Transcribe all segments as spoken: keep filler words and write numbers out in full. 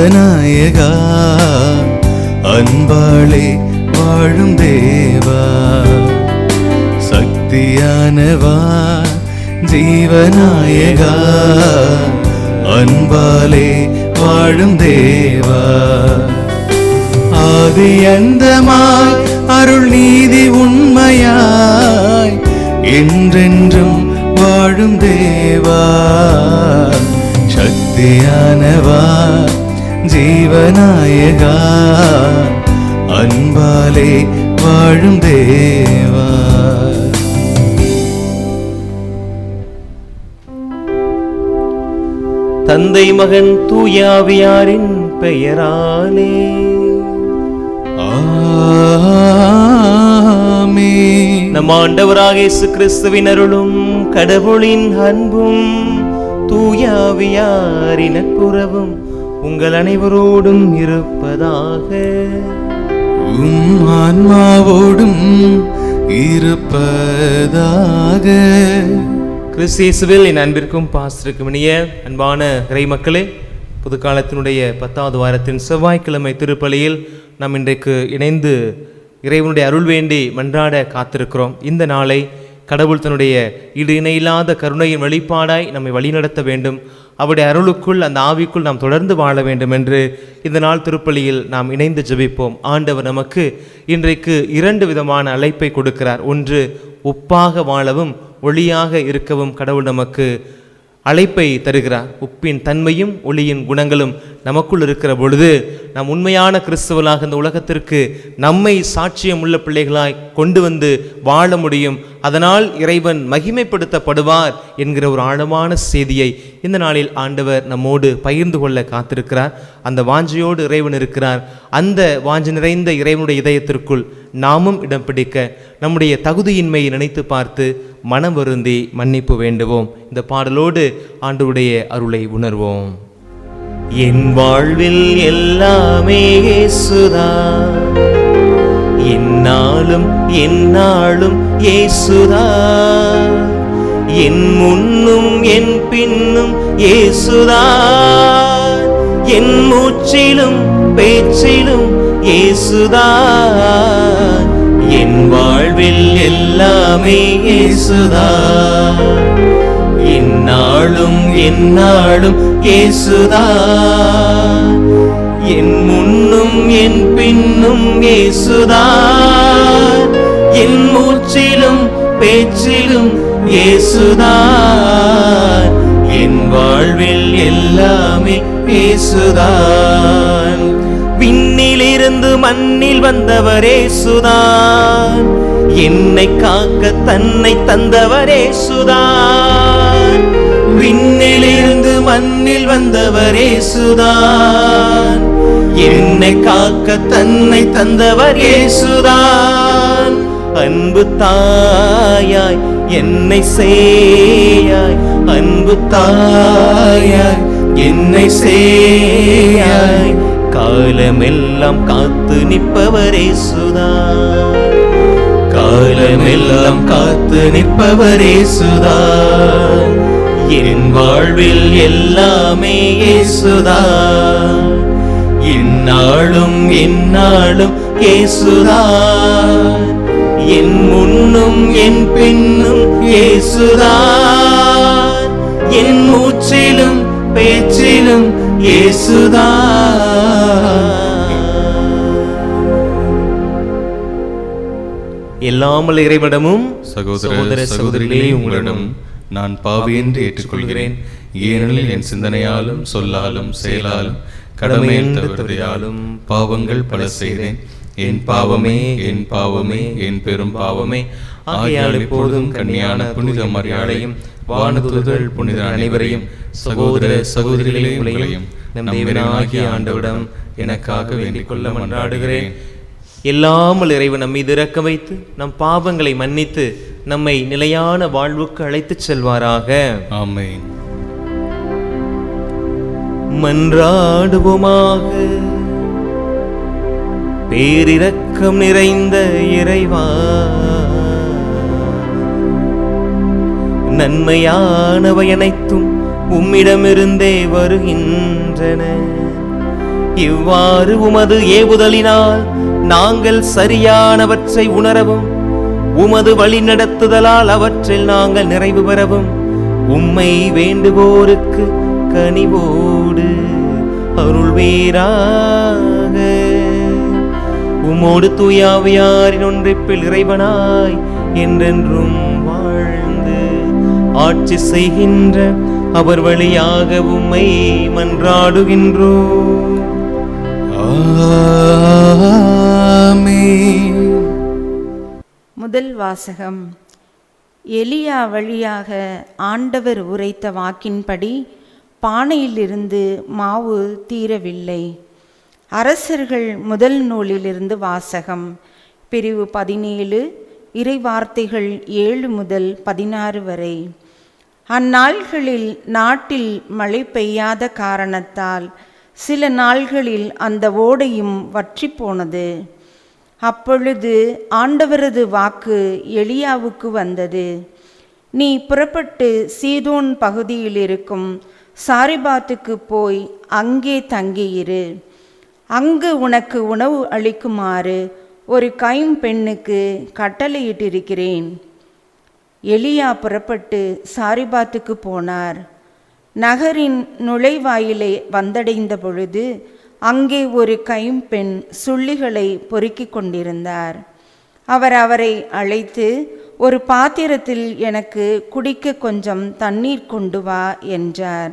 ஜீவநாயகா அன்பாலே வாழும் தேவா சக்தியானவா ஜீவநாயகா அன்பாலே வாழும் தேவா ஆதி அந்தமாய் அருள் நீதி உண்மையாய் என்றென்றும் வாழும் தேவா சக்தியானவா ஜீவநாயகா அன்பாலே வாழும் தேவா. தந்தை மகன் தூய ஆவியாரின் பெயராலே ஆமென். நம் ஆண்டவராகிய இயேசு கிறிஸ்துவின் அருளும் கடவுளின் அன்பும் தூய ஆவியாரின் நட்புறவும் உங்கள் அனைவரோடும் இருப்பதாக. உம் ஆன்மாவோடும் இருப்பதாக. கிறிஸ்து இயேசுவில் என் அன்பிற்கும் பாஸ்டருக்கும் இனிய அன்பான இறை மக்களே, புதுக்காலத்தினுடைய பத்தாவது வாரத்தின் செவ்வாய்க்கிழமை திருப்பலியில் நாம் இன்றைக்கு இணைந்து இறைவனுடைய அருள் வேண்டி மன்றாட காத்திருக்கிறோம். இந்த நாளை கடவுள் தன்னுடைய ஈடு இணையில்லாத கருணையின் வெளிப்பாடாய் நம்மை வழிநடத்த வேண்டும், அவருடைய அருளுக்குள் அந்த ஆவிக்குள் நாம் தொடர்ந்து வாழ வேண்டும் என்று இந்த நாள் திருப்பலியில் நாம் இணைந்து ஜெபிப்போம். ஆண்டவர் நமக்கு இன்றைக்கு இரண்டு விதமான அழைப்பை கொடுக்கிறார். ஒன்று, உப்பாக வாழவும் ஒளியாக இருக்கவும் கடவுள் நமக்கு அழைப்பை தருகிறார். உப்பின் தன்மையும் ஒளியின் குணங்களும் நமக்குள் இருக்கிற பொழுது நாம் உண்மையான கிறிஸ்தவர்களாக இந்த உலகத்திற்கு நம்மை சாட்சியம் உள்ள பிள்ளைகளாய் கொண்டு வந்து வாழ முடியும். அதனால் இறைவன் மகிமைப்படுத்தப்படுவார் என்கிற ஒரு ஆழமான செய்தியை இந்த நாளில் ஆண்டவர் நம்மோடு பகிர்ந்து கொள்ள காத்திருக்கிறார். அந்த வாஞ்சையோடு இறைவன் இருக்கிறார். அந்த வாஞ்சை நிறைந்த இறைவனுடைய இதயத்திற்குள் நாமும் இடம் பிடிக்க நம்முடைய தகுதியின்மையை நினைத்து பார்த்து மனம் வருந்தி மன்னிப்பு வேண்டுவோம். இந்த பாடலோடு ஆண்டவருடைய அருளை உணர்வோம். என் வாழ்வில் எல்லாமே இயேசுதான், என்னாலும் என்னாலும் இயேசுதான், என் முன்னும் என் பின்னும் இயேசுதான், என் மூச்சிலும் பேச்சிலும் இயேசுதான், என் வாழ்வில் எல்லாமே இயேசுதான், என்னாலும் என்னாலும் இயேசுதான், என் முன்னும் என் பின்னும் இயேசுதான், என் மூச்சிலும் பேச்சிலும் இயேசுதான், என் வாழ்வில் எல்லாமே இயேசுதான். விண்ணிலிருந்து மண்ணில் வந்தவர் இயேசுதான், என்னை காக்க தன்னை தந்தவர் இயேசுதான், விண்ணிலிருந்து மண்ணில் வந்தவர் இயேசுதான், என்னை காக்க தன்னை தந்தவர் இயேசுதான், அன்பு தாயாய் என்னை சேயாய், அன்பு தாயாய் என்னை சேயாய், காலமெல்லாம் காத்து நிற்பவர் இயேசுதான், காலமெல்லாம் காத்து நிற்பவர் இயேசுதான், என் வாழ்வில் எல்லாமே இயேசுதான், என்னாலும் என்னாலும் இயேசுதான், என் முன்னும் என் பின்னும் இயேசுதான், என் மூச்சிலும் பேச்சிலும் இயேசுதான். எல்லாமல் இறைவனிடமும் சகோதர சகோதரிகளே உங்களிடம் நான் பாவி என்று ஏற்றுக்கொள்கிறேன். ஏனெனில் என் சிந்தனையாலும் சொல்லாலும் செயலாலும் கடமையில் தவறியாலும் பாவங்கள் பல செய்தேன். என் பாவமே என் பாவமே என் பெரும் பாவமே. ஆகையால் இப்பொழுதும் கன்னியான புனித மரியாதையும் வானதூதர்கள் புனித அனைவரையும் சகோதர சகோதரிகளே உங்களையும் நம் தேவனாகிய ஆண்டவரிடம் எனக்காக வேண்டிக் கொள்ள மன்றாடுகிறேன். எல்லாமல் இறைவன் நம் மீது இரக்கம் வைத்து நம் பாவங்களை மன்னித்து நம்மை நிலையான வாழ்வுக்கு அழைத்துச் செல்வாராக. ஆமென். மன்றாடுவோமாக. பேரிரக்கம் நிறைந்த இறைவா, நன்மையானவை அனைத்தும் உம்மிடமிருந்தே வருகின்றன. இவ்வாறு உமது ஏவுதலினால் நாங்கள் சரியானவற்றை உணரவும் உமது வழி நடத்துதலால் அவற்றில் நாங்கள் நிறைவு பெறவும் உம்மை வேண்டுவோருக்கு கனிவோடு அருள்வீராக. உம்மோடு தூயாவியாரின் ஒன்றிப்பில் இறைவனாய் என்றென்றும் வாழ்ந்து ஆட்சி செய்கின்ற அவர் வழியாக உம்மை மன்றாடுகின்றோம். ஆமென். முதல் வாசகம். எலியா வழியாக ஆண்டவர் உரைத்த வாக்கின்படி பானையிலிருந்து மாவு தீரவில்லை. அரசர்கள் முதல் நூலிலிருந்து வாசகம். பிரிவு பதினேழு, இறை வார்த்தைகள் ஏழு முதல் பதினாறு வரை. அந்நாள்களில் நாட்டில் மழை பெய்யாத காரணத்தால் சில நாள்களில் அந்த ஓடையும் வற்றி போனது. அப்பொழுது ஆண்டவரது வாக்கு எலியாவுக்கு வந்தது. நீ புறப்பட்டு சீதோன் பகுதியில் இருக்கும் சாரிபாத்துக்கு போய் அங்கே தங்கியிரு. அங்கு உனக்கு உணவு அளிக்குமாறு ஒரு கைம்பெண்ணுக்கு கட்டளையிட்டிருக்கிறேன். எலியா புறப்பட்டு சாரிபாத்துக்கு போனார். நகரின் நுழைவாயிலை வந்தடைந்த பொழுது அங்கே ஒரு கைம்பெண் சுள்ளிகளை பொறுக்கிக் கொண்டிருந்தார். அவர் அவரை அழைத்து, ஒரு பாத்திரத்தில் எனக்கு குடிக்க கொஞ்சம் தண்ணீர் கொண்டு வா என்றார்.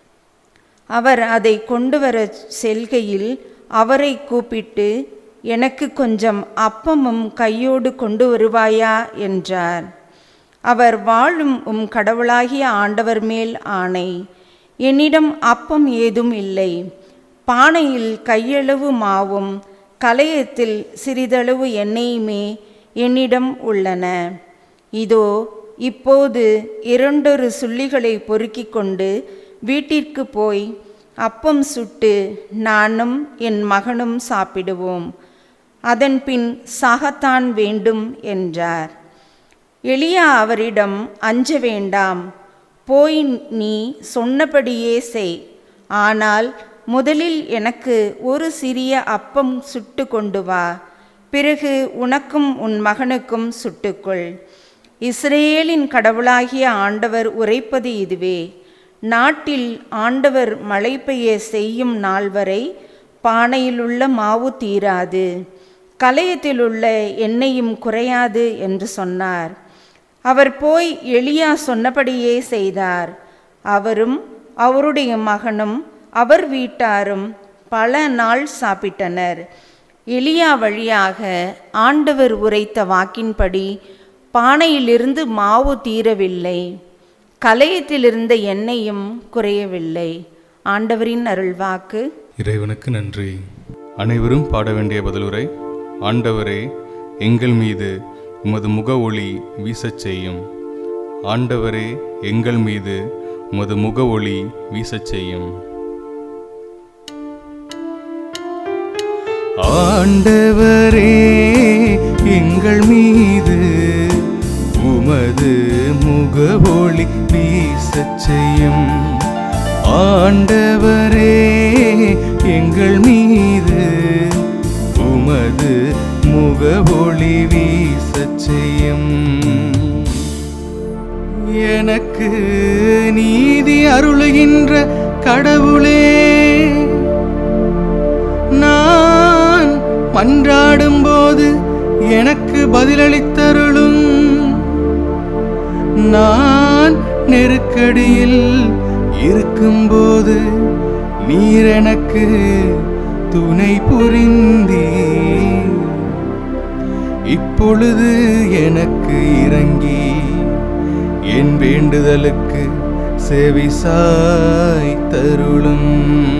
அவர் அதை கொண்டு வர செல்கையில் அவரை கூப்பிட்டு, எனக்கு கொஞ்சம் அப்பமும் கையோடு கொண்டு வருவாயா என்றார். அவர், வாழும் உம் கடவுளாகிய ஆண்டவர் மேல் ஆணை, என்னிடம் அப்பம் ஏதும் இல்லை. பானையில் கையளவு மாவும் கலயத்தில் சிறிதளவு எண்ணெயுமே என்னிடம் உள்ளன. இதோ இப்போது இரண்டொரு சுள்ளிகளை பொறுக்கிக் கொண்டு வீட்டிற்கு போய் அப்பம் சுட்டு நானும் என் மகனும் சாப்பிடுவோம். அதன்பின் சாகத்தான் வேண்டும் என்றார். எலியா அவரிடம், அஞ்ச வேண்டாம், போய் நீ சொன்னபடியே செய். ஆனால் முதலில் எனக்கு ஒரு சிறிய அப்பம் சுட்டு கொண்டு வா, பிறகு உனக்கும் உன் மகனுக்கும் சுட்டுக்கொள். இஸ்ரேலின் கடவுளாகிய ஆண்டவர் உரைப்பது இதுவே, நாட்டில் ஆண்டவர் மழை பெய்ய செய்யும் நாள் வரை பானையிலுள்ள மாவு தீராது, கலயத்திலுள்ள எண்ணெயும் குறையாது என்று சொன்னார். அவர் போய் எலியா சொன்னபடியே செய்தார். அவரும் அவருடைய மகனும் அவர் வீட்டாரும் பல நாள் சாப்பிட்டனர். எலியா வழியாக ஆண்டவர் உரைத்த வாக்கின்படி பானையிலிருந்து மாவு தீரவில்லை, கலயத்திலிருந்த எண்ணெயும் குறையவில்லை. ஆண்டவரின் அருள்வாக்கு. இறைவனுக்கு நன்றி. அனைவரும் பாட வேண்டிய பதிலுரை. ஆண்டவரே, எங்கள் மீது உமது முக ஒளி வீசச் செய்யும். ஆண்டவரே, எங்கள் மீது உமது முக ஒளி வீசச் செய்யும். ஆண்டவரே, எங்கள் மீது உமது முக ஒளி வீசச் செய்யும். ஆண்டவரே, எங்கள் மீது உமது முக ஒளி வீசச் செய்யும். எனக்கு நீதி அருளுகின்ற கடவுளே, நான் மன்றாடும் போது எனக்கு பதிலளித்தருளும். நான் நெருக்கடியில் இருக்கும்போது நீர் எனக்கு துணை புரிந்தீர். இப்பொழுது எனக்கு இறங்கி என் வேண்டுதலுக்கு செவிசாய் தருளும்.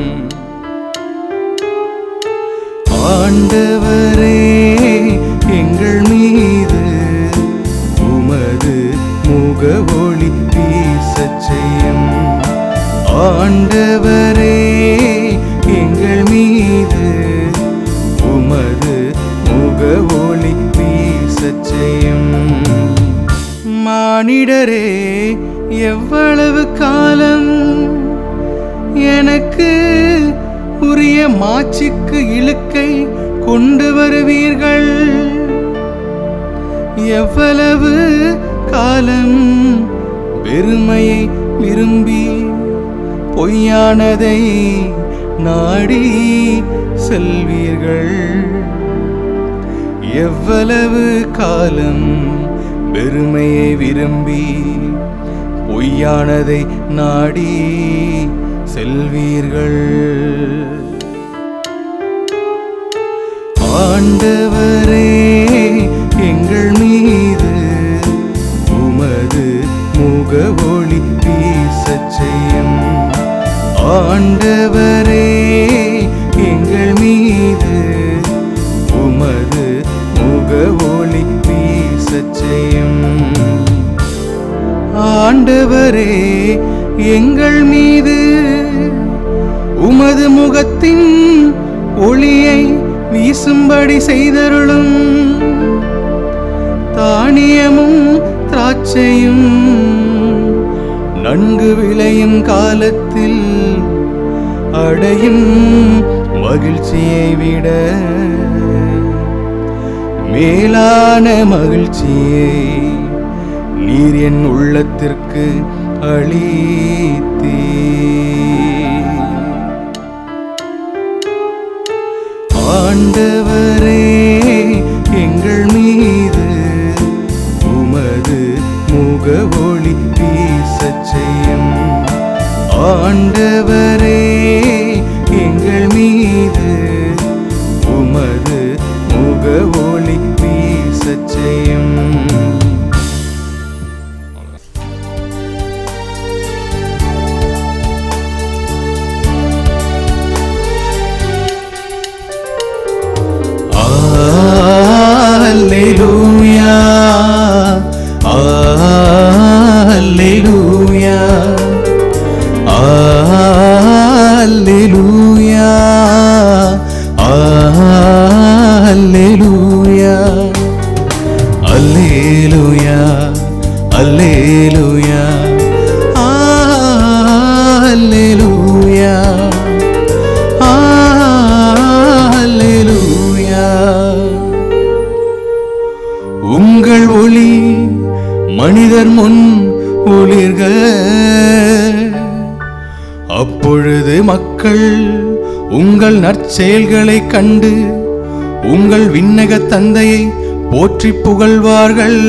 ஆண்டவரே, எங்கள் மீது உமது முக ஒளி வீசச் செய்யும். ஆண்டவரே, எங்கள் மீது உமது முக ஒளி வீசச் செய்யும். மானிடரே, எவ்வளவு காலம் எனக்கு உரிய மாட்சிக்கு இழுக்கை கொண்டு வருவீர்கள். எவ்வளவு காலம் பெருமையை விரும்பி பொய்யானதை நாடி செல்வீர்கள். எவ்வளவு காலம் பெருமையை விரும்பி பொய்யானதை நாடி செல்வீர்கள். ஆண்டவரே, எங்கள் மீது உமது முக ஒளி வீசச் செய்யும். ஆண்டவரே, எங்கள் மீது உமது முக ஒளி வீசச் செய்யும். ஆண்டவரே, எங்கள் மீது உமது முகத்தின் ஒளியை வீசும்படி செய்தருளும். தானியமும் திராட்சையும் நன்கு விளையும் காலத்தில் அடையும் மகிழ்ச்சியை விட மேலான மகிழ்ச்சியை நீர் என் உள்ளத்திற்கு அளித்தீர். ஆண்டவரே, எங்கள் மீது உமது முக ஒளி வீசச் செய்யும். ஆண்டவரே, எங்கள் மீது உமது முக ஒளி வீசச் செய்யும். Alleluia, Alleluia, Alleluia, Alleluia, Alleluia, Alleluia, Alleluia, Alleluia. உங்கள் ஒளி மனிதர் முன் ஒளிர்க, அப்பொழுது மக்கள் உங்கள் நற்செயல்களை கண்டு உங்கள் விண்ணக தந்தையை போற்றி புகழ்வார்கள்.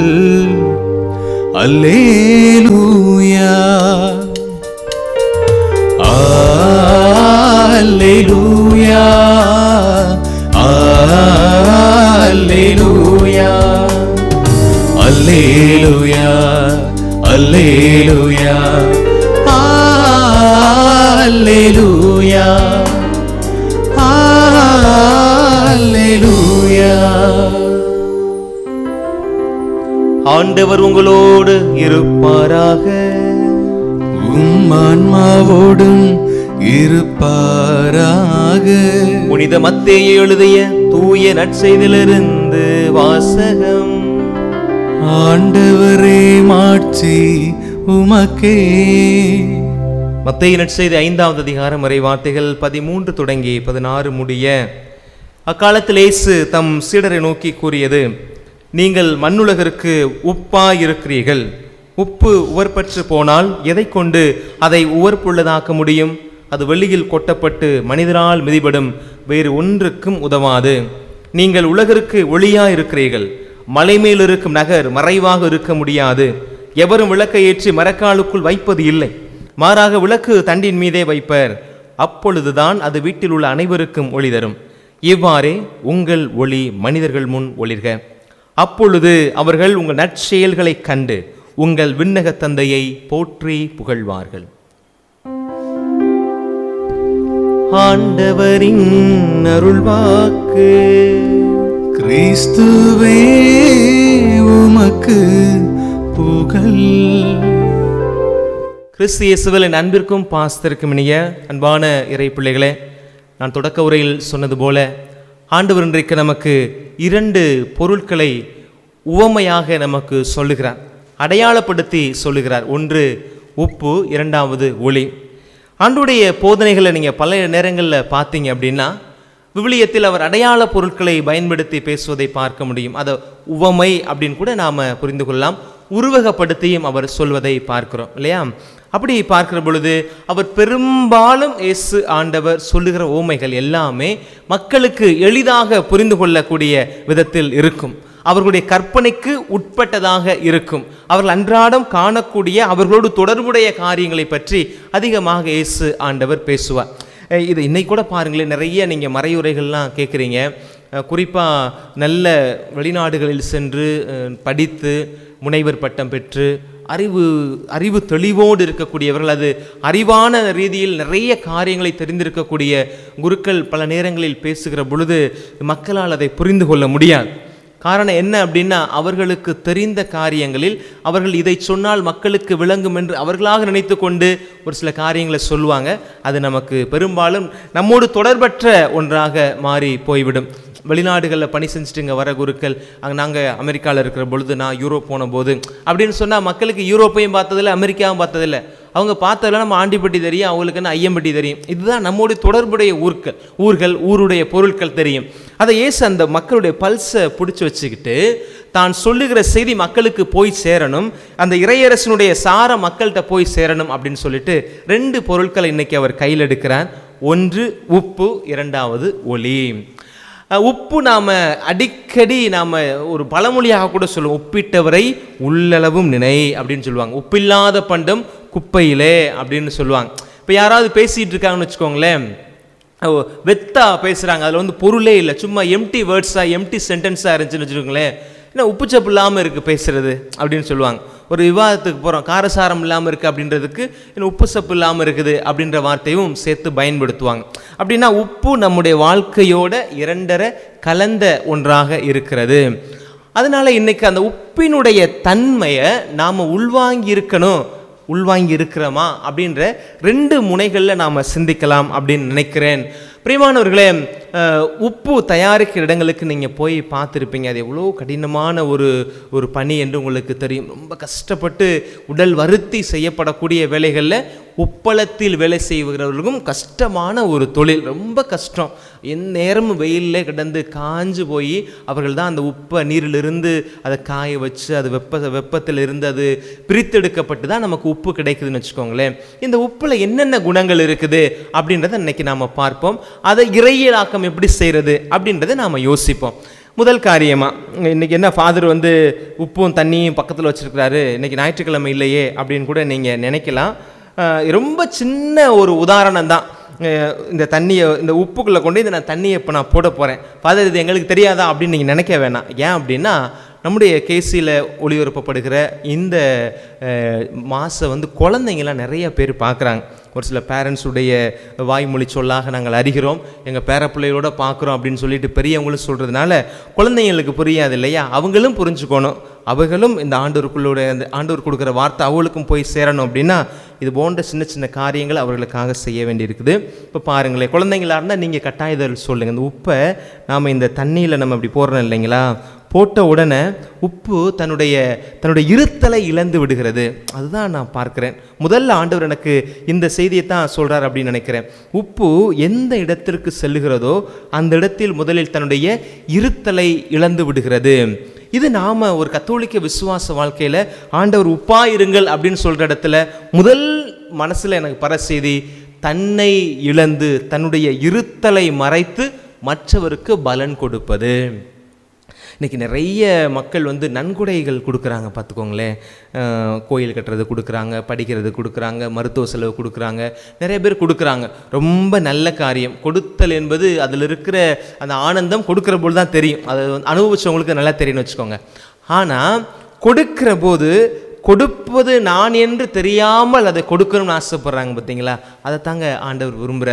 அல்லேலூயா, அல்லேலூயா, அல்லேலூயா, அல்லேலூயா, அல்லேலூயா, அல்லேலூயா, அல்லேலூயா. ஆண்டவர் உங்களோடு இருப்பாராக. உம் ஆன்மாவோடும் இருப்பாராக. புனித மத்தேயு எழுதிய தூய நற்செய்தியிலிருந்து வாசகம். ஆண்டவரே, மாட்சி உமக்கே. மத்தேயு நற்செய்தி ஐந்தாவது அதிகாரம் வரை வார்த்தைகள் பதிமூன்று தொடங்கி பதினாறு முடிய. அக்காலத்தில் இயேசு தம் சீடரை நோக்கி கூறியது, நீங்கள் மண்ணுலகிற்கு உப்பாயிருக்கிறீர்கள். உப்பு உவர்பற்று போனால் எதை கொண்டு அதை உவர்ப்புள்ளதாக்க முடியும்? அது வெளியில் கொட்டப்பட்டு மனிதரால் மிதிபடும், வேறு ஒன்றுக்கும் உதவாது. நீங்கள் உலகிற்கு ஒளியாயிருக்கிறீர்கள். மலை மேல் இருக்கும் நகர் மறைவாக இருக்க முடியாது. எவரும் விளக்கை ஏற்றி மரக்காலுக்குள் வைப்பது இல்லை, மாறாக விளக்கு தண்டின் மீதே வைப்பர். அப்பொழுதுதான் அது வீட்டில் உள்ள அனைவருக்கும் ஒளி தரும். இவ்வாறே உங்கள் ஒளி மனிதர்கள் முன் ஒளிர்க. அப்பொழுது அவர்கள் உங்கள் நற்செயல்களை கண்டு உங்கள் விண்ணக தந்தையை போற்றி புகழ்வார்கள். ஆண்டவரின் அருள்வாக்கு. கிறிஸ்துவே, உமக்கு புகழ். கிறிஸ்து இயேசுவில் அன்பிற்கும் பாசத்திற்கும் இனிய அன்பான இறை பிள்ளைகளே, நான் தொடக்க உரையில் சொன்னது போல ஆண்டவர் இன்றைக்கு நமக்கு இரண்டு பொருட்களை உவமையாக நமக்கு சொல்லுகிறார், அடையாளப்படுத்தி சொல்லுகிறார். ஒன்று உப்பு, இரண்டாவது ஒளி. ஆண்டவருடைய போதனைகளை நீங்கள் பல நேரங்களில் பார்த்தீங்க அப்படின்னா விவிலியத்தில் அவர் அடையாள பொருட்களை பயன்படுத்தி பேசுவதை பார்க்க முடியும். அதை உவமை அப்படின்னு கூட நாம் புரிந்து கொள்ளலாம். உருவகப்படுத்தியும் அவர் சொல்வதை பார்க்கிறோம் இல்லையா? அப்படி பார்க்கிற பொழுது அவர் பெரும்பாலும் இயேசு ஆண்டவர் சொல்லுகிற உவமைகள் எல்லாமே மக்களுக்கு எளிதாக புரிந்து கொள்ளக்கூடிய விதத்தில் இருக்கும். அவர்களுடைய கற்பனைக்கு உட்பட்டதாக இருக்கும். அவர்கள் அன்றாடம் காணக்கூடிய அவர்களோடு தொடர்புடைய காரியங்களை பற்றி அதிகமாக இயேசு ஆண்டவர் பேசுவார். இது இன்னைக்கு கூட பாருங்களேன், நிறைய நீங்கள் மறையுரைகள்லாம் கேட்குறீங்க. குறிப்பாக நல்ல வெளிநாடுகளில் சென்று படித்து முனைவர் பட்டம் பெற்று அறிவு அறிவு தெளிவோடு இருக்கக்கூடியவர்கள், அது அறிவான ரீதியில் நிறைய காரியங்களை தெரிந்திருக்கக்கூடிய குருக்கள் பல நேரங்களில் பேசுகிற பொழுது மக்களால் அதை புரிந்து கொள்ள முடியாது. காரணம் என்ன அப்படின்னா, அவர்களுக்கு தெரிந்த காரியங்களில் அவர்கள் இதை சொன்னால் மக்களுக்கு விளங்கும் என்று அவர்களாக நினைத்து கொண்டு ஒரு சில காரியங்களை சொல்லுவாங்க. அது நமக்கு பெரும்பாலும் நம்மோடு தொடர்பற்ற ஒன்றாக மாறி போய்விடும். வெளிநாடுகளில் பணி செஞ்சுட்டு இங்கே வர குருக்கள், அங்கே நாங்கள் அமெரிக்காவில் இருக்கிற பொழுது நான் யூரோப் போன போது அப்படின்னு சொன்னால் மக்களுக்கு யூரோப்பையும் பார்த்ததில்லை, அமெரிக்காவும் பார்த்ததில்லை. அவங்க பார்த்ததில்ல நம்ம ஆண்டிப்பட்டி தெரியும், அவங்களுக்கு என்ன ஐயம்பட்டி தெரியும். இதுதான் நம்முடைய தொடர்புடைய ஊர்கள் ஊர்கள் ஊருடைய பொருட்கள் தெரியும். அதை இயேசு அந்த மக்களுடைய பல்ஸை பிடிச்சி வச்சுக்கிட்டு தான் சொல்லுகிற செய்தி மக்களுக்கு போய் சேரணும், அந்த இறையரசனுடைய சார மக்கள்கிட்ட போய் சேரணும் அப்படின்னு சொல்லிட்டு ரெண்டு பொருட்களை இன்னைக்கு அவர் கையில் எடுக்கிறார். ஒன்று உப்பு, இரண்டாவது ஒளி. உப்பு நாம் அடிக்கடி நாம் ஒரு பழமொழியாக கூட சொல்லுவோம், உப்பிட்டவரை உள்ளளவும் நினை அப்படின்னு சொல்லுவாங்க. உப்பில்லாத பண்டம் குப்பையிலே அப்படின்னு சொல்லுவாங்க. இப்போ யாராவது பேசிகிட்டு இருக்காங்கன்னு வச்சுக்கோங்களேன், வெத்தா பேசுகிறாங்க, அதில் வந்து பொருளே இல்லை, சும்மா எம்டி வேர்ட்ஸாக எம்டி சென்டென்ஸாக இருந்துச்சுன்னு வச்சுக்கோங்களேன், ஏன்னா உப்புச்சப்பு இல்லாமல் இருக்குது பேசுகிறது அப்படின்னு சொல்லுவாங்க. ஒரு விவாதத்துக்கு போகிறோம், காரசாரம் இல்லாமல் இருக்குது அப்படின்றதுக்கு இன்னும் உப்பு சப்பு இல்லாமல் இருக்குது அப்படின்ற வார்த்தையும் சேர்த்து பயன்படுத்துவாங்க. அப்படின்னா உப்பு நம்முடைய வாழ்க்கையோட இரண்டரை கலந்த ஒன்றாக இருக்கிறது. அதனால் இன்றைக்கி அந்த உப்பினுடைய தன்மையை நாம் உள்வாங்கி இருக்கணும், உள்வாங்கி இருக்கிறோமா அப்படின்ற ரெண்டு முனைகளில் நாம் சிந்திக்கலாம் அப்படின்னு நினைக்கிறேன். பிரியமானவர்களே, உப்பு தயாரிக்கிற இடங்களுக்கு நீங்கள் போய் பார்த்துருப்பீங்க. அது எவ்வளோ கடினமான ஒரு ஒரு பணி என்று உங்களுக்கு தெரியும். ரொம்ப கஷ்டப்பட்டு உடல் வருத்தி செய்யப்படக்கூடிய வேலைகளில் உப்பளத்தில் வேலை செய்கிறவர்களுக்கும் கஷ்டமான ஒரு தொழில், ரொம்ப கஷ்டம். எந்த நேரமும் வெயிலில் கிடந்து காஞ்சு போய் அவர்கள் தான் அந்த உப்பை நீரிலிருந்து அதை காய வச்சு அது வெப்ப வெப்பத்தில் இருந்து அது பிரித்தெடுக்கப்பட்டு தான் நமக்கு உப்பு கிடைக்குதுன்னு வச்சுக்கோங்களேன். இந்த உப்பில் என்னென்ன குணங்கள் இருக்குது அப்படின்றத இன்னைக்கு நாம் பார்ப்போம். அதை இறையியலாக்கம் எப்படி செய்கிறது அப்படின்றத நாம் யோசிப்போம். முதல் காரியமாக இன்றைக்கி என்ன, ஃபாதர் வந்து உப்பும் தண்ணியும் பக்கத்தில் வச்சுருக்கிறாரு, இன்றைக்கி ஞாயிற்றுக்கிழமை இல்லையே அப்படின்னு கூட நீங்கள் நினைக்கலாம். ரொம்ப சின்ன ஒரு உதாரணம் தான். இந்த தண்ணியை இந்த உப்புக்குள்ளே கொண்டு இந்த நான் தண்ணியை இப்போ நான் போட போகிறேன், ஃபாதர் இது எங்களுக்கு தெரியாதா அப்படின்னு நீங்கள் நினைக்க வேணாம். ஏன் அப்படின்னா, நம்முடைய கேசியில் ஒளிபரப்பப்படுகிற இந்த மாசை வந்து குழந்தைங்களாம் நிறைய பேர் பார்க்குறாங்க. ஒரு சில பேரண்ட்ஸுடைய வாய்மொழி சொல்லாக நாங்கள் அறிகிறோம், எங்கள் பேர பிள்ளைகளோட பார்க்குறோம் அப்படின்னு சொல்லிட்டு பெரியவங்களும் சொல்கிறதுனால குழந்தைங்களுக்கு புரியாது இல்லையா? அவங்களும் புரிஞ்சுக்கணும், அவர்களும் இந்த ஆண்டவருக்குள்ளோட அந்த ஆண்டவர் கொடுக்குற வார்த்தை அவங்களுக்கும் போய் சேரணும் அப்படின்னா இது போன்ற சின்ன சின்ன காரியங்கள் அவர்களுக்காக செய்ய வேண்டியிருக்குது. இப்போ பாருங்களேன், குழந்தைங்களா இருந்தால் நீங்கள் கட்டாயத்தில் சொல்லுங்கள், இந்த உப்பை நாம் இந்த தண்ணியில் நம்ம இப்படி போடுறோம் இல்லைங்களா, போட்ட உடனே உப்பு தன்னுடைய தன்னுடைய இருத்தலை இழந்து விடுகிறது. அதுதான் நான் பார்க்கிறேன். முதல்ல ஆண்டவர் எனக்கு இந்த செய்தியை தான் சொல்கிறார் அப்படின்னு நினைக்கிறேன். உப்பு எந்த இடத்திற்கு செல்லுகிறதோ அந்த இடத்தில் முதலில் தன்னுடைய இருத்தலை இழந்து விடுகிறது. இது நாம் ஒரு கத்தோலிக்க விசுவாச வாழ்க்கையில் ஆண்டவர் உப்பாயிருங்கள் அப்படின்னு சொல்கிற இடத்துல முதல் மனசில் எனக்கு பர செய்தி, தன்னை இழந்து தன்னுடைய இருத்தலை மறைத்து மற்றவருக்கு பலன் கொடுப்பது. இன்றைக்கி நிறைய மக்கள் வந்து நன்கொடைகள் கொடுக்குறாங்க பார்த்துக்கோங்களேன். கோயில் கட்டுறது கொடுக்குறாங்க, படிக்கிறது கொடுக்குறாங்க, மருத்துவ செலவு கொடுக்குறாங்க, நிறைய பேர் கொடுக்குறாங்க. ரொம்ப நல்ல காரியம். கொடுத்தல் என்பது அதில் இருக்கிற அந்த ஆனந்தம் கொடுக்குற போது தான் தெரியும், அதை அனுபவிச்சவங்களுக்கு நல்லா தெரியும்னு வச்சுக்கோங்க. ஆனால் கொடுக்குற போது கொடுப்பது நான் என்று தெரியாமல் அதை கொடுக்கணும்னு ஆசைப்படுறாங்க பார்த்தீங்களா? அதை தாங்க ஆண்டவர் விரும்புகிறாரு.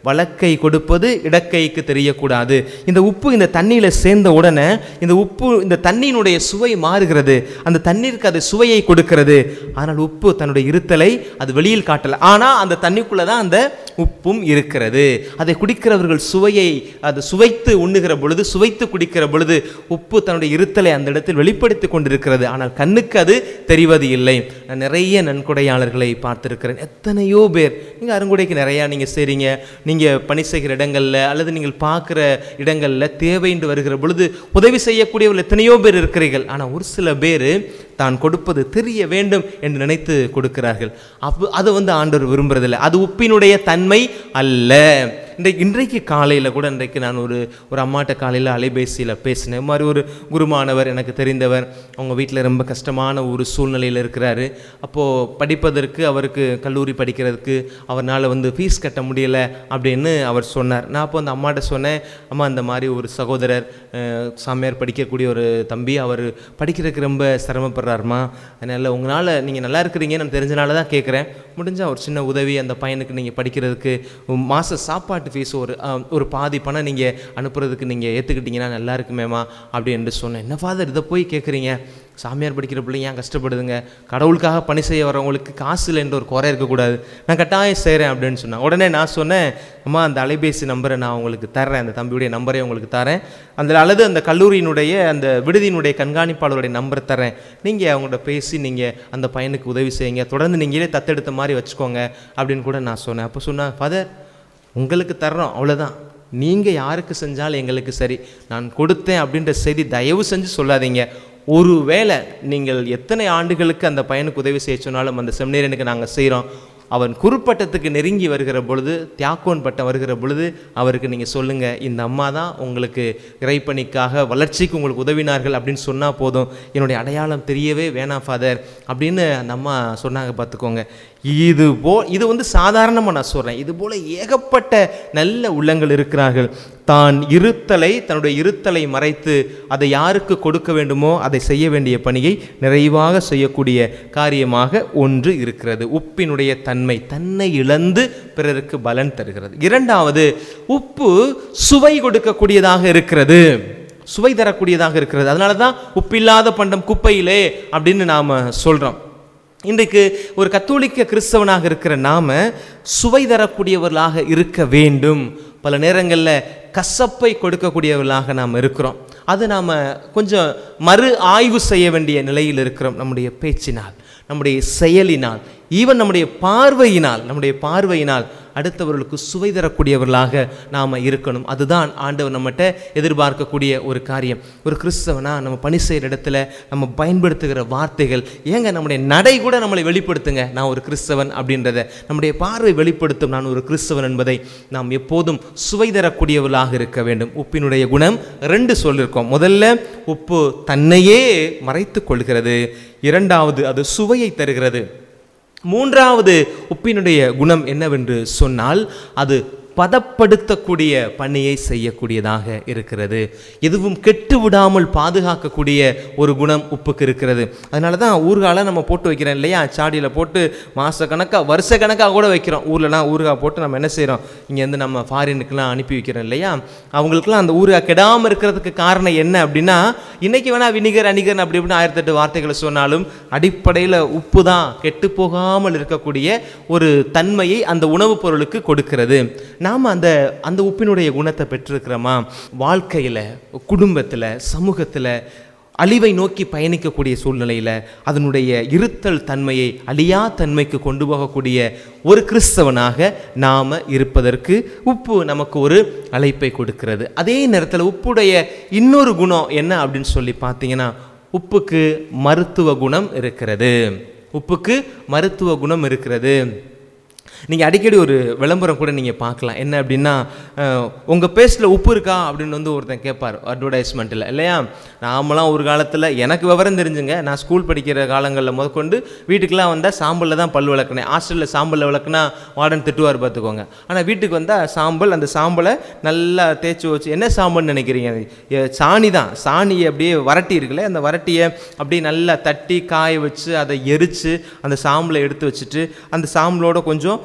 வலக்கை கொடுப்பது இடக்கைக்கு தெரியக்கூடாது. இந்த உப்பு இந்த தண்ணியில் சேர்ந்த உடனே இந்த உப்பு இந்த தண்ணியினுடைய சுவை மாறுகிறது, அந்த தண்ணீருக்கு அது சுவையை கொடுக்கிறது. ஆனால் உப்பு தன்னுடைய இருத்தலை அது வெளியில் காட்டலை, ஆனால் அந்த தண்ணிக்குள்ளே தான் அந்த உப்பும் இருக்கிறது. அதை குடிக்கிறவர்கள் சுவையை அது சுவைத்து உண்ணுகிற பொழுது, சுவைத்து குடிக்கிற பொழுது உப்பு தன்னுடைய இருத்தலை அந்த இடத்தில் வெளிப்படுத்தி கொண்டிருக்கிறது. ஆனால் கண்ணுக்கு அது தெரிவது இல்லை. நான் நிறைய நன்கொடையாளர்களை பார்த்திருக்கிறேன். எத்தனையோ பேர் நீங்கள் அருங்கொடைக்கு நிறையா நீங்கள் செய்கிறீங்க, நீங்கள் பணி செய்கிற இடங்களில் அல்லது நீங்கள் பார்க்குற இடங்களில் தேவைஎன்று வருகிற பொழுது உதவி செய்யக்கூடியவர்கள் எத்தனையோ பேர் இருக்கிறீர்கள். ஆனால் ஒரு சில பேர் தான் கொடுப்பது தெரிய வேண்டும் என்று நினைத்து கொடுக்கிறார்கள். அப்போ அதை வந்து ஆண்டவர் விரும்புறதில்லை. அது உப்பினுடைய தன்மை அல்ல. இன்றைக்கு இன்றைக்கு காலையில் கூட இன்றைக்கு நான் ஒரு ஒரு அம்மாட்ட காலையில் அலைபேசியில் பேசினேன். இது மாதிரி ஒரு குருமானவர் எனக்கு தெரிந்தவர், அவங்க வீட்டில் ரொம்ப கஷ்டமான ஒரு சூழ்நிலையில் இருக்கிறாரு. அப்போது படிப்பதற்கு அவருக்கு கல்லூரி படிக்கிறதுக்கு அவரால் வந்து ஃபீஸ் கட்ட முடியலை அப்படின்னு அவர் சொன்னார். நான் அப்போ அந்த அம்மாட்ட சொன்னேன், அம்மா இந்த மாதிரி ஒரு சகோதரர் சாமியார் படிக்கக்கூடிய ஒரு தம்பி, அவர் படிக்கிறதுக்கு ரொம்ப சிரமப்படுறாருமா, அதனால் உங்களால் நீங்கள் நல்லா இருக்கிறீங்கன்னு நான் தெரிஞ்சனால தான் கேட்குறேன், முடிஞ்சால் ஒரு சின்ன உதவி அந்த பையனுக்கு நீங்கள் படிக்கிறதுக்கு மாத சாப்பாட்டு ஃபீஸ் ஒரு ஒரு பாதி பணம் நீங்கள் அனுப்புறதுக்கு நீங்கள் ஏற்றுக்கிட்டீங்கன்னா நல்லா இருக்குமேம்மா அப்படி என்று சொன்னேன். என்ன ஃபாதர் இதை போய் கேட்குறீங்க, சாமியார் படிக்கிற பிள்ளைங்க ஏன் கஷ்டப்படுதுங்க, கடவுளுக்காக பணி செய்ய வரவங்களுக்கு காசு இல்லைன்ற ஒரு குறை இருக்கக்கூடாது, நான் கட்டாயம் செய்கிறேன் அப்படின்னு சொன்னேன். உடனே நான் சொன்னேன், அம்மா அந்த அலைபேசி நம்பரை நான் உங்களுக்கு தர்றேன், அந்த தம்பியுடைய நம்பரை உங்களுக்கு தரேன், அந்த அல்லது அந்த கல்லூரியினுடைய அந்த விடுதியினுடைய கண்காணிப்பாளருடைய நம்பரை தரேன், நீங்கள் அவங்கள்ட்ட பேசி நீங்கள் அந்த பையனுக்கு உதவி செய்யுங்க, தொடர்ந்து நீங்களே தத்தெடுத்த மாதிரி வச்சுக்கோங்க அப்படின்னு கூட நான் சொன்னேன். அப்போ சொன்னேன், ஃபாதர் உங்களுக்கு தர்றோம் அவ்வளோதான், நீங்கள் யாருக்கு செஞ்சாலும் எங்களுக்கு சரி, நான் கொடுத்தேன் அப்படின்ற செய்தி தயவு செஞ்சு சொல்லாதீங்க. ஒருவேளை நீங்கள் எத்தனை ஆண்டுகளுக்கு அந்த பையனுக்கு உதவி செய்ய சொன்னாலும் அந்த செமினேரியனுக்கு நாங்கள் செய்கிறோம், அவன் குறுப்பட்டத்துக்கு நெருங்கி வருகிற பொழுது, தியாக்கோன் பட்டம் வருகிற பொழுது அவருக்கு நீங்கள் சொல்லுங்கள், இந்த அம்மா தான் உங்களுக்கு இறைப்பணிக்காக வளர்ச்சிக்கு உங்களுக்கு உதவினார்கள் அப்படின்னு சொன்னால் போதும், என்னுடைய அடையாளம் தெரியவே வேணாம் ஃபாதர் அப்படின்னு அந்த அம்மா சொன்னாங்க. பார்த்துக்கோங்க, இது போ இது வந்து சாதாரணமாக நான் சொல்கிறேன், இது போல் ஏகப்பட்ட நல்ல உள்ளங்கள் இருக்கிறார்கள். தான் இருத்தலை தன்னுடைய இருத்தலை மறைத்து அதை யாருக்கு கொடுக்க வேண்டுமோ அதை செய்ய வேண்டிய பணியை நிறைவாக செய்யக்கூடிய காரியமாக ஒன்று இருக்கிறது. உப்பினுடைய தன்மை தன்னை இழந்து பிறருக்கு பலன் தருகிறது. இரண்டாவது, உப்பு சுவை கொடுக்கக்கூடியதாக இருக்கிறது, சுவை தரக்கூடியதாக இருக்கிறது. அதனால தான் உப்பில்லாத பண்டம் குப்பையிலே அப்படின்னு நாம் சொல்கிறோம். இன்றைக்கு ஒரு கத்தோலிக்க கிறிஸ்தவனாக இருக்கிற நாம சுவை தரக்கூடியவர்களாக இருக்க வேண்டும். பல நேரங்களில் கசப்பை கொடுக்கக்கூடியவர்களாக நாம் இருக்கிறோம். அது நாம் கொஞ்சம் மறு ஆய்வு செய்ய வேண்டிய நிலையில் இருக்கிறோம். நம்முடைய பேச்சினால், நம்முடைய செயலினால், ஈவன் நம்முடைய பார்வையினால் நம்முடைய பார்வையினால் அடுத்தவர்களுக்கு சுவை தரக்கூடியவர்களாக நாம் இருக்கணும். அதுதான் ஆண்டவர் நம்மகிட்ட எதிர்பார்க்கக்கூடிய ஒரு காரியம். ஒரு கிறிஸ்தவனா நம்ம பணி செய்கிற இடத்துல நம்ம பயன்படுத்துகிற வார்த்தைகள், ஏங்க நம்முடைய நடை கூட நம்மளை வெளிப்படுத்துங்க, நான் ஒரு கிறிஸ்தவன் அப்படின்றத நம்முடைய பார்வை வெளிப்படுத்தும், நான் ஒரு கிறிஸ்தவன் என்பதை நாம் எப்போதும் சுவை தரக்கூடியவர்களாக இருக்க வேண்டும். உப்பினுடைய குணம் ரெண்டு சொல்லியிருக்கோம். முதல்ல, உப்பு தன்னையே மறைத்து கொள்கிறது. இரண்டாவது, அது சுவையை தருகிறது. மூன்றாவது, உப்பினுடைய குணம் என்னவென்று சொன்னால் அது பதப்படுத்தக்கூடிய பணியை செய்யக்கூடியதாக இருக்கிறது. எதுவும் கெட்டு விடாமல் பாதுகாக்கக்கூடிய ஒரு குணம் உப்புக்கு இருக்கிறது. அதனால தான் ஊறுகால நம்ம போட்டு வைக்கிறோம் இல்லையா, சாடியில் போட்டு மாத கணக்காக வருஷ கணக்காக கூட வைக்கிறோம். ஊர்லலாம் ஊறுகாய் போட்டு நம்ம என்ன செய்கிறோம், இங்கேருந்து நம்ம ஃபாரினுக்கெலாம் அனுப்பி வைக்கிறோம் இல்லையா, அவங்களுக்குலாம் அந்த ஊறுகாய் கெடாமல் இருக்கிறதுக்கு காரணம் என்ன அப்படின்னா, இன்றைக்கி வேணால் வினிகர் அணிகர் அப்படி இப்படின்னு ஆயிரத்தெட்டு வார்த்தைகளை சொன்னாலும் அடிப்படையில் உப்பு தான் கெட்டு போகாமல் இருக்கக்கூடிய ஒரு தன்மையை அந்த உணவுப் பொருளுக்கு கொடுக்கிறது. நாம் அந்த அந்த உப்பினுடைய குணத்தை பெற்றிருக்கிறோமா? வாழ்க்கையில், குடும்பத்தில், சமூகத்தில் அழிவை நோக்கி பயணிக்கக்கூடிய சூழ்நிலையில் அதனுடைய இருத்தல் தன்மையை அழியா தன்மைக்கு கொண்டு போகக்கூடிய ஒரு கிறிஸ்தவனாக நாம் இருப்பதற்கு உப்பு நமக்கு ஒரு அழைப்பை கொடுக்கிறது. அதே நேரத்தில் உப்புடைய இன்னொரு குணம் என்ன அப்படின்னு சொல்லி பார்த்தீங்கன்னா, உப்புக்கு மருத்துவ குணம் இருக்கிறது. உப்புக்கு மருத்துவ குணம் இருக்கிறது. நீங்கள் அடிக்கடி ஒரு விளம்பரம் கூட நீங்கள் பார்க்கலாம். என்ன அப்படின்னா, உங்கள் பேஸ்ட்டில் உப்பு இருக்கா அப்படின்னு வந்து ஒருத்தன் கேட்பார் அட்வர்டைஸ்மெண்ட்டில் இல்லையா. நாமெல்லாம் ஒரு காலத்தில், எனக்கு விவரம் தெரிஞ்சுங்க, நான் ஸ்கூல் படிக்கிற காலங்களில் முதற்கொண்டு வீட்டுக்கெலாம் வந்தால் சாம்பலில் தான் பல் விளக்குனேன். ஹாஸ்டலில் சாம்பலில் விளக்குனா வார்டன் திட்டுவார் பார்த்துக்கோங்க. ஆனால் வீட்டுக்கு வந்தால் சாம்பல், அந்த சாம்பலை நல்லா தேய்ச்சி வச்சு, என்ன சாம்பல்னு நினைக்கிறீங்க? சாணி தான். சாணியை அப்படியே வரட்டி இருக்குல்ல, அந்த வரட்டியை அப்படியே நல்லா தட்டி காய வச்சு அதை எரித்து அந்த சாம்பலை எடுத்து வச்சுட்டு அந்த சாம்பலோட கொஞ்சம்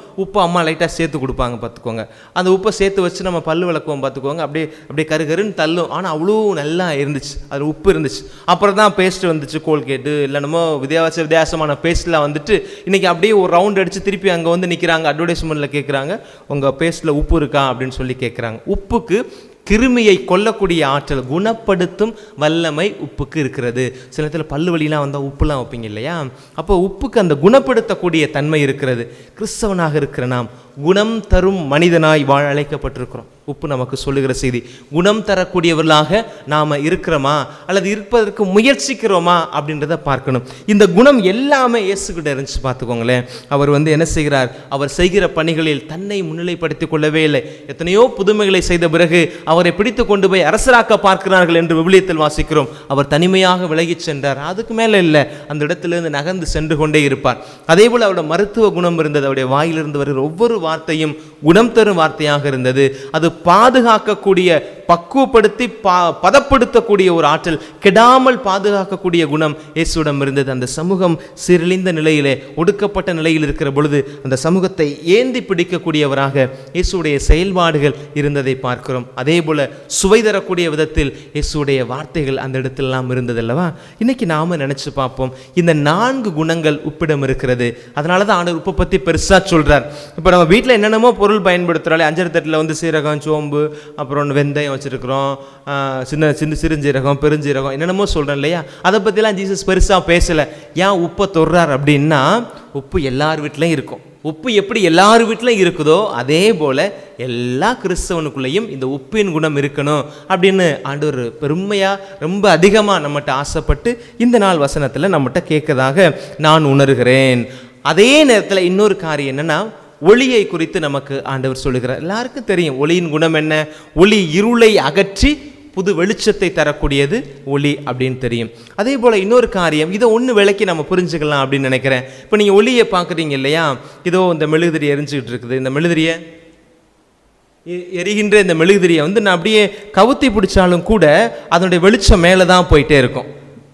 உப்பு அம்மா லைட்டாக சேர்த்து கொடுப்பாங்க பார்த்துக்கோங்க. அந்த உப்பை சேர்த்து வச்சு நம்ம பல் விளக்குவோம் பார்த்துக்கோங்க. அப்படியே அப்படியே கரு கருன்னு தள்ளும். ஆனால் அவ்வளோ நல்லா இருந்துச்சு, அதில் உப்பு இருந்துச்சு. அப்புறம் தான் பேஸ்ட்டு வந்துச்சு, கோல்கேட்டு இல்லைன்னமோ வித்தியாச வித்தியாசமான பேஸ்ட்லாம் வந்துட்டு இன்றைக்கி அப்படியே ஒரு ரவுண்ட் அடித்து திருப்பி அங்கே வந்து நிற்கிறாங்க, அட்வர்டைஸ்மெண்ட்டில் கேட்குறாங்க உங்கள் பேஸ்ட்டில் உப்பு இருக்கா அப்படின்னு சொல்லி கேட்குறாங்க. உப்புக்கு கிருமியை கொல்லக்கூடிய ஆற்றல், குணப்படுத்தும் வல்லமை உப்புக்கு இருக்கிறது. சில நேரத்தில் பல்லு வலிலாம் வந்தால் உப்புலாம் வைப்பீங்க இல்லையா? அப்போ உப்புக்கு அந்த குணப்படுத்தக்கூடிய தன்மை இருக்கிறது. கிறிஸ்தவனாக இருக்கிற நாம் குணம் தரும் மனிதனாய் வாழ அழைக்கப்பட்டிருக்கிறோம். உப்பு நமக்கு சொல்லுகிற செய்தி, குணம் தரக்கூடியவர்களாக நாம் இருக்கிறோமா அல்லது இருப்பதற்கு முயற்சிக்கிறோமா அப்படின்றத பார்க்கணும். இந்த குணம் எல்லாமே இயேசுகிட்ட இருந்துச்சு பார்த்துக்கோங்களேன். அவர் வந்து என்ன செய்கிறார்? அவர் செய்கிற பணிகளில் தன்னை முன்னிலைப்படுத்திக் கொள்ளவே இல்லை. எத்தனையோ புதுமைகளை செய்த பிறகு அவரை பிடித்து கொண்டு போய் அரசராக்க பார்க்கிறார்கள் என்று விவிலியத்தில் வாசிக்கிறோம். அவர் தனிமையாக விலகிச் சென்றார். அதுக்கு மேலே இல்லை, அந்த இடத்திலிருந்து நகர்ந்து சென்று கொண்டே இருப்பார். அதே போல் அவருடைய மருத்துவ குணம் இருந்தது. அவருடைய வாயிலிருந்து வருகிற ஒவ்வொரு வார்த்தையும் குணம் தரும் வார்த்தையாக இருந்தது. அது பாதுகாக்கக்கூடிய, பக்குவப்படுத்தி பா பதப்படுத்தக்கூடிய ஒரு ஆற்றல், கெடாமல் பாதுகாக்கக்கூடிய குணம் இயேசுவிடம் இருந்தது. அந்த சமூகம் சீரழிந்த நிலையிலே, ஒடுக்கப்பட்ட நிலையில் இருக்கிற பொழுது அந்த சமூகத்தை ஏந்தி பிடிக்கக்கூடியவராக இயேசுடைய செயல்பாடுகள் இருந்ததை பார்க்கிறோம். அதே போல சுவை தரக்கூடிய விதத்தில் இயேசுடைய வார்த்தைகள் அந்த இடத்திலெல்லாம் இருந்தது அல்லவா? இன்னைக்கு நாம நினைச்சு பார்ப்போம், இந்த நான்கு குணங்கள் உப்பிடம் இருக்கிறது. அதனால தான் ஆண்டவர் உப்பை பற்றி பெருசாக சொல்றார். இப்போ நம்ம வீட்டில் என்னென்னமோ பொருள் பயன்படுத்துகிறாலே, அஞ்சரை தட்டில் வந்து சீரகம், சோம்பு, அப்புறம் வெந்தயம் வச்சுருக்கிறோம், சின்ன சின்ன சிறுஞ்சீரகம், பெருஞ்சீரகம், என்னென்னமோ சொல்கிறேன் இல்லையா? அதை பற்றிலாம் ஜீசஸ் பெருசாக பேசலை. ஏன் உப்பை தொடுறார் அப்படின்னா, உப்பு எல்லார் வீட்லையும் இருக்கும். உப்பு எப்படி எல்லார் வீட்டிலும் இருக்குதோ அதே போல் எல்லா கிறிஸ்தவனுக்குள்ளேயும் இந்த உப்பின் குணம் இருக்கணும் அப்படின்னு ஆண்டவர் பெருமையாக ரொம்ப அதிகமாக நம்மகிட்ட ஆசைப்பட்டு இந்த நாள் வசனத்தில் நம்மகிட்ட கேட்கறதாக நான் உணர்கிறேன். அதே நேரத்தில் இன்னொரு காரியம் என்னென்னா, ஒளியை குறித்து நமக்கு ஆண்டவர் சொல்லுகிறார். எல்லாருக்கும் தெரியும் ஒளியின் குணம் என்ன. ஒளி இருளை அகற்றி புது வெளிச்சத்தை தரக்கூடியது ஒளி அப்படின்னு தெரியும். அதே போல் இன்னொரு காரியம், இதை ஒன்று விளக்கி நம்ம புரிஞ்சுக்கலாம் அப்படின்னு நினைக்கிறேன். இப்போ நீங்கள் ஒளியை பார்க்குறீங்க இல்லையா? இதோ இந்த மெழுகுதிரி எரிஞ்சுக்கிட்டு இருக்குது. இந்த மெழுகுதிரியை எரிகின்ற இந்த மெழுகுதிரியை வந்து நான் அப்படியே கவுத்தி பிடிச்சாலும் கூட அதனுடைய வெளிச்சம் மேலே தான் போயிட்டே இருக்கும்.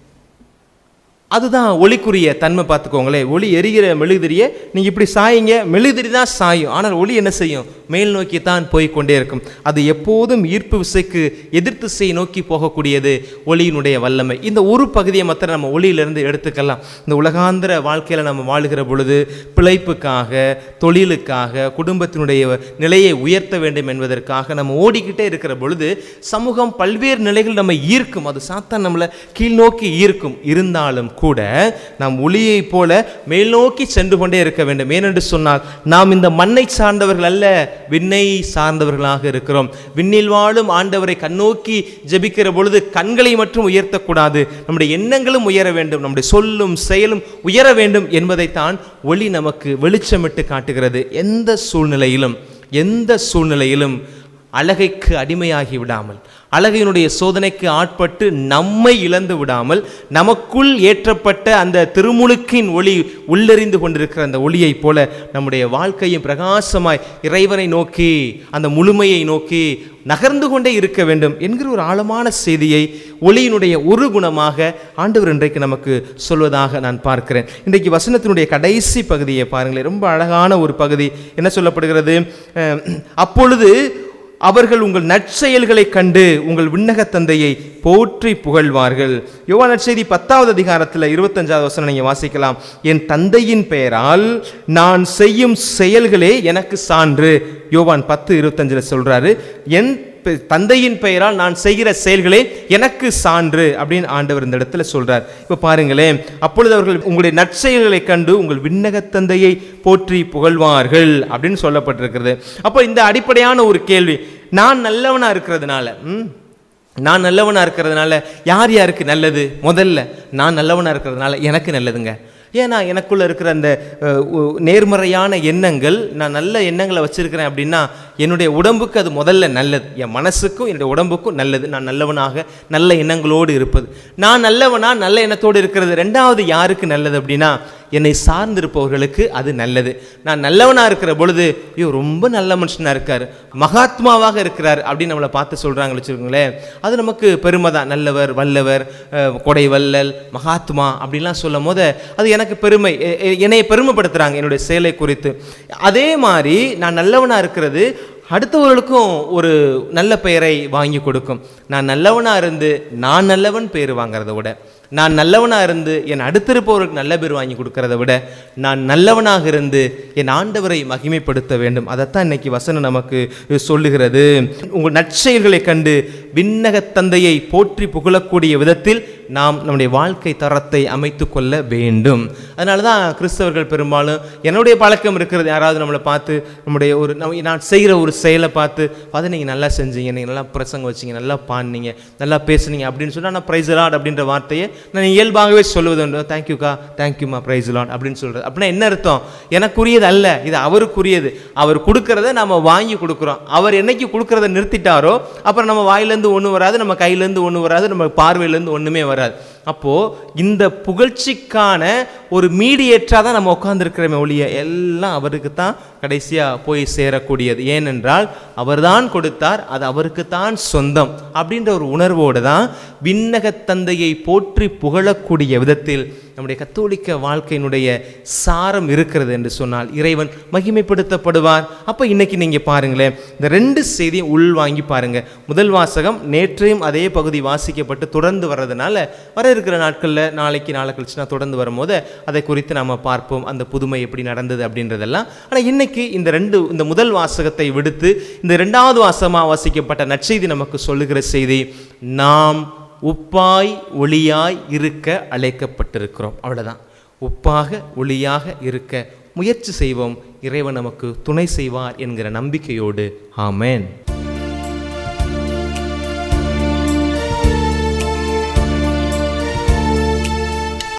அதுதான் ஒளிக்குரிய தன்மை. பார்த்துக்கோங்களேன், ஒளி எரிகிற மெழுகுதிரியை நீங்கள் இப்படி சாயிங்க, மெழுகுதிரி தான் சாயும். ஆனால் ஒளி என்ன செய்யும்? மேல் நோக்கி தான் போய் கொண்டே இருக்கும். அது எப்போதும் ஈர்ப்பு விசைக்கு எதிர்த்து திசையை நோக்கி போகக்கூடியது ஒளியினுடைய வல்லமை. இந்த ஒரு பகுதியை மாத்திரம் நம்ம ஒளியிலிருந்து எடுத்துக்கலாம். இந்த உலகாந்திர வாழ்க்கையில் நம்ம வாழுகிற பொழுது பிழைப்புக்காக, தொழிலுக்காக, குடும்பத்தினுடைய நிலையை உயர்த்த வேண்டும் என்பதற்காக நம்ம ஓடிக்கிட்டே இருக்கிற பொழுது சமூகம் பல்வேறு நிலைகள் நம்ம ஈர்க்கும். அது சாத்தான் நம்மளை கீழ் நோக்கி ஈர்க்கும். இருந்தாலும் கூட நாம் ஒளியை போல மேல் நோக்கி சென்று கொண்டே இருக்க வேண்டும். ஏனென்று சொன்னால் நாம் இந்த மண்ணை சார்ந்தவர்கள் அல்ல, விண்ணை சார்ந்தவர்களாக இருக்கிறோம். விண்ணில் வாழும் ஆண்டவரை கண்ணோக்கி ஜெபிக்கிற பொழுது கண்களை மட்டும் உயர்த்தக்கூடாது, நம்முடைய எண்ணங்களும் உயர வேண்டும், நம்முடைய சொல்லும் செயலும் உயர வேண்டும் என்பதைத்தான் ஒளி நமக்கு வெளிச்சமிட்டு காட்டுகிறது. எந்த சூழ்நிலையிலும் எந்த சூழ்நிலையிலும் அழகைக்கு அடிமையாகி விடாமல், அழகையினுடைய சோதனைக்கு ஆட்பட்டு நம்மை இழந்து விடாமல், நமக்குள் ஏற்றப்பட்ட அந்த திருமுழுக்கின் ஒளி உள்ளெறிந்து கொண்டிருக்கிற அந்த ஒளியை போல நம்முடைய வாழ்க்கையும் பிரகாசமாய் இறைவனை நோக்கி, அந்த முழுமையை நோக்கி நகர்ந்து கொண்டே இருக்க வேண்டும் என்கிற ஒரு ஆழமான செய்தியை ஒளியினுடைய ஒரு குணமாக ஆண்டவர் இன்றைக்கு நமக்கு சொல்வதாக நான் பார்க்கிறேன். இன்றைக்கு வசனத்தினுடைய கடைசி பகுதியை பாருங்களேன், ரொம்ப அழகான ஒரு பகுதி. என்ன சொல்லப்படுகிறது? அப்பொழுது அவர்கள் உங்கள் நற்செயல்களை கண்டு உங்கள் விண்ணக தந்தையை போற்றி புகழ்வார்கள். யோவான் நற்செய்தி பத்தாவது அதிகாரத்தில் இருபத்தஞ்சாவது வசனம் நீங்க வாசிக்கலாம். என் தந்தையின் பெயரால் நான் செய்யும் செயல்களே எனக்கு சான்று. யோவான் பத்து இருபத்தஞ்சில் சொல்றாரு, என் தந்தையின் பெயரால் நான் செய்கிற செயல்களே எனக்கு சான்று அப்படின்னு ஆண்டவர் இந்த இடத்துல சொல்றார். இப்ப பாருங்களேன், அப்பொழுது அவர்கள் உங்களுடைய நற்செயல்களை கண்டு உங்கள் விண்ணக தந்தையை போற்றி புகழ்வார்கள் அப்படின்னு சொல்லப்பட்டிருக்கிறது. அப்போ இந்த அடிப்படையான ஒரு கேள்வி, நான் நல்லவனா இருக்கிறதுனால ம் நான் நல்லவனா இருக்கிறதுனால யார் யாருக்கு நல்லது? முதல்ல நான் நல்லவனா இருக்கிறதுனால எனக்கு நல்லதுங்க. ஏன்னா எனக்குள்ளே இருக்கிற அந்த நேர்மறையான எண்ணங்கள், நான் நல்ல எண்ணங்களை வச்சுருக்கிறேன் அப்படின்னா என்னுடைய உடம்புக்கு அது முதல்ல நல்லது, என் மனசுக்கும் என்னுடைய உடம்புக்கும் நல்லது. நான் நல்லவனாக நல்ல எண்ணங்களோடு இருப்பது. நான் நல்லவனா நல்ல எண்ணத்தோடு இருக்கிறது ரெண்டாவது யாருக்கு நல்லது அப்படின்னா என்னை சார்ந்திருப்பவர்களுக்கு அது நல்லது. நான் நல்லவனாக இருக்கிற பொழுது ஐயோ ரொம்ப நல்ல மனுஷனாக இருக்கார், மகாத்மாவாக இருக்கிறார் அப்படின்னு நம்மளை பார்த்து சொல்கிறாங்க வச்சுருக்கோங்களேன், அது நமக்கு பெருமை தான். நல்லவர், வல்லவர், கொடை வல்லல், மகாத்மா அப்படின்லாம் சொல்லும் போது அது எனக்கு பெருமை, என்னை பெருமைப்படுத்துகிறாங்க என்னுடைய செயலை குறித்து. அதே மாதிரி நான் நல்லவனாக இருக்கிறது அடுத்தவர்களுக்கும் ஒரு நல்ல பெயரை வாங்கி கொடுக்கும். நான் நல்லவனாக இருந்து நான் நல்லவன் பேர் வாங்கிறத விட, நான் நல்லவனாக இருந்து என் அடுத்திருப்பவருக்கு நல்ல பேர் வாங்கி கொடுக்கறத விட, நான் நல்லவனாக இருந்து என் ஆண்டவரை மகிமைப்படுத்த வேண்டும். அதைத்தான் இன்னைக்கு வசனம் நமக்கு சொல்லுகிறது. உங்கள் நற்செயல்களை கண்டு விண்ணக தந்தையை போற்றி புகழக்கூடிய விதத்தில் நாம் நம்முடைய வாழ்க்கை தரத்தை அமைத்து கொள்ள வேண்டும். அதனால தான் கிறிஸ்தவர்கள் பெரும்பாலும், என்னுடைய பழக்கம் இருக்கிறது, யாராவது நம்மளை பார்த்து நம்முடைய ஒரு நான் செய்கிற ஒரு செயலை பார்த்து பார்த்து நீங்கள் நல்லா செஞ்சீங்க, நீங்கள் நல்லா பிரசங்க வச்சிங்க, நல்லா பாடினீங்க, நல்லா பேசுனீங்க அப்படின்னு சொன்னால் நான் ப்ரைஸ் லார்ட் அப்படின்ற வார்த்தையை நான் இயல்பாகவே சொல்லுவது உண்டு. தேங்க்யூக்கா, தேங்க்யூமா, ப்ரைஸ் லார்ட் அப்படின்னு சொல்கிறது. அப்படின்னா என்ன அர்த்தம்? எனக்குரியது அல்ல, இது அவருக்குரியது. அவர் கொடுக்கறத நம்ம வாங்கி கொடுக்குறோம். அவர் என்னைக்கு கொடுக்கறத நிறுத்திட்டாரோ அப்புறம் நம்ம வாயிலேருந்து ஒன்று வராது, நம்ம கையிலேருந்து ஒன்று வராது, நம்ம பார்வையிலேருந்து ஒன்றுமே வராது. அப்போது இந்த புகழ்ச்சிக்கான ஒரு மீடியேட்டராக தான் நம்ம உட்கார்ந்துருக்கிறோமே ஒழிய எல்லாம் அவருக்கு தான் கடைசியாக போய் சேரக்கூடியது. ஏனென்றால் அவர்தான் கொடுத்தார், அது அவருக்குத்தான் சொந்தம் அப்படின்ற ஒரு உணர்வோடு தான் விண்ணக தந்தையை போற்றி புகழக்கூடிய விதத்தில் நம்முடைய கத்தோலிக்க வாழ்க்கையினுடைய சாரம் இருக்கிறது என்று சொன்னால் இறைவன் மகிமைப்படுத்தப்படுவார். அப்போ இன்னைக்கு நீங்கள் பாருங்களேன், இந்த ரெண்டு செய்தியும் உள் வாங்கி பாருங்கள். முதல் வாசகம் நேற்றையும் அதே பகுதி வாசிக்கப்பட்டு தொடர்ந்து வர்றதுனால வர இருக்கிற நாட்களில் நாளைக்கு நாளை கழிச்சுனா தொடர்ந்து வரும்போது அதை குறித்து நாம் பார்ப்போம், அந்த புதுமை எப்படி நடந்தது அப்படின்றதெல்லாம். ஆனால் இன்னைக்கு இந்த ரெண்டு இந்த முதல் வாசகத்தை விடுத்து இந்த ரெண்டாவது வாசகமாக வாசிக்கப்பட்ட நற்செய்தி நமக்கு சொல்லுகிற செய்தி, நாம் உப்பாய் ஒளியாய் இருக்க அழைக்கப்பட்டிருக்கிறோம். அவ்வளோதான். உப்பாக ஒளியாக இருக்க முயற்சி செய்வோம். இறைவன் நமக்கு துணை செய்வார் என்கிற நம்பிக்கையோடு ஆமென்.